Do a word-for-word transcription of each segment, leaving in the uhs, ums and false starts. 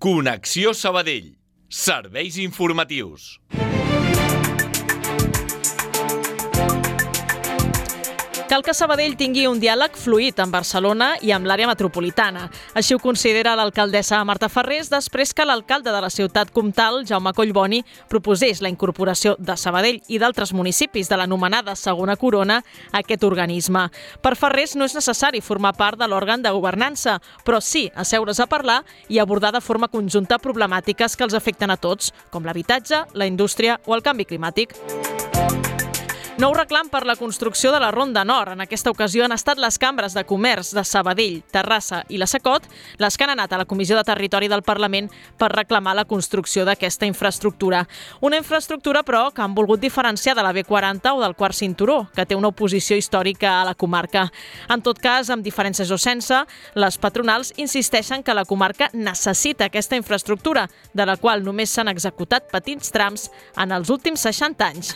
Connexió Sabadell. Serveis informatius. Cal que Sabadell tingui un diàleg fluid amb Barcelona i amb l'àrea metropolitana. Així ho considera l'alcaldessa Marta Farrés després que l'alcalde de la ciutat comtal, Jaume Collboni, proposés la incorporació de Sabadell i d'altres municipis de l'anomenada segona corona a aquest organisme. Per Farrés no és necessari formar part de l'òrgan de governança, però sí asseure's a parlar i abordar de forma conjunta problemàtiques que els afecten a tots, com l'habitatge, la indústria o el canvi climàtic. Nou reclam per la construcció de la Ronda Nord. En aquesta ocasió han estat les cambres de comerç de Sabadell, Terrassa i la Secot les que han anat a la Comissió de Territori del Parlament per reclamar la construcció d'aquesta infraestructura. Una infraestructura, però, que han volgut diferenciar de la B quaranta o del quart cinturó, que té una oposició històrica a la comarca. En tot cas, amb diferències o sense, les patronals insisteixen que la comarca necessita aquesta infraestructura, de la qual només s'han executat petits trams en els últims seixanta anys.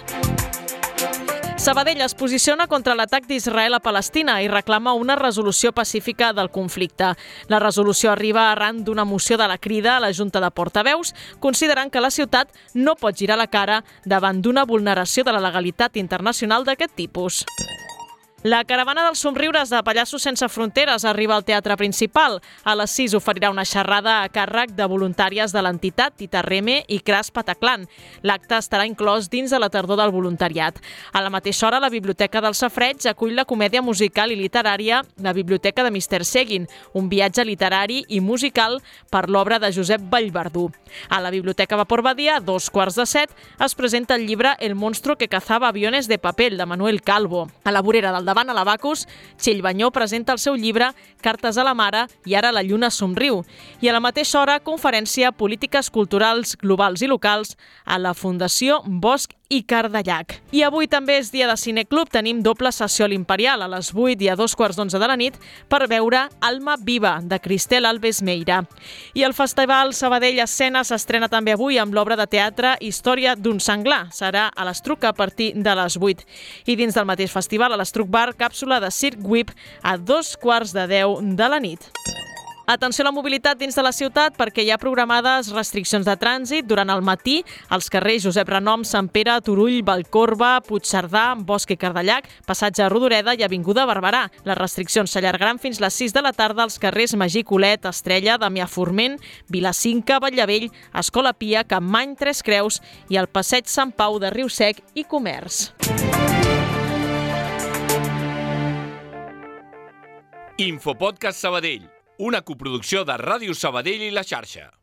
Sabadell es posiciona contra l'atac d'Israel a Palestina i reclama una resolució pacífica del conflicte. La resolució arriba arran d'una moció de la Crida a la Junta de Portaveus, considerant que la ciutat no pot girar la cara davant d'una vulneració de la legalitat internacional d'aquest tipus. La caravana dels somriures de Pallassos Sense Fronteres arriba al Teatre Principal. A les sis oferirà una xerrada a càrrec de voluntàries de l'entitat Tita Reme i Cras Pataclan. L'acte estarà inclòs dins de la tardor del voluntariat. A la mateixa hora, la Biblioteca del Safareig acull la comèdia musical i literària La Biblioteca de mister Seguin, un viatge literari i musical per l'obra de Josep Vallverdú. A la Biblioteca Vapor Badia, a dos quarts de set, es presenta el llibre El monstruo que cazaba aviones de papel, de Manuel Calvo. A la vorera del davant, a l'Abacus, Txell Banyó presenta el seu llibre Cartes a la mare i ara la lluna somriu. I a la mateixa hora, conferència Polítiques culturals globals i locals a la Fundació Bosch i Cardellac. I avui també és dia de cineclub. Tenim doble sessió a l'Imperial a les vuit i a dos quarts d'onze de la nit per veure Alma Viva, de Cristel Alves Meira. I el Festival Sabadell Escena s'estrena també avui amb l'obra de teatre Història d'un senglar. Serà a l'Estruc a partir de les vuit. I dins del mateix festival, a l'Estruc Bar, càpsula de Circ Whip a dos quarts de deu de la nit. Atenció a la mobilitat dins de la ciutat perquè hi ha programades restriccions de trànsit durant el matí als carrers Josep Renom, Sant Pere, Turull, Vallcorba, Puigcerdà, Bosch i Cardellac, Passatge Rodoreda i Avinguda Barberà. Les restriccions s'allargaran fins les sis de la tarda als carrers Magí Colet, Estrella, Damià Forment, Vilacinca, Batllevell, Escola Pia, Capmany, Tres Creus i el Passeig Sant Pau de Riusec i Comerç. Infopodcast Sabadell, una coproducció de Ràdio Sabadell i La Xarxa.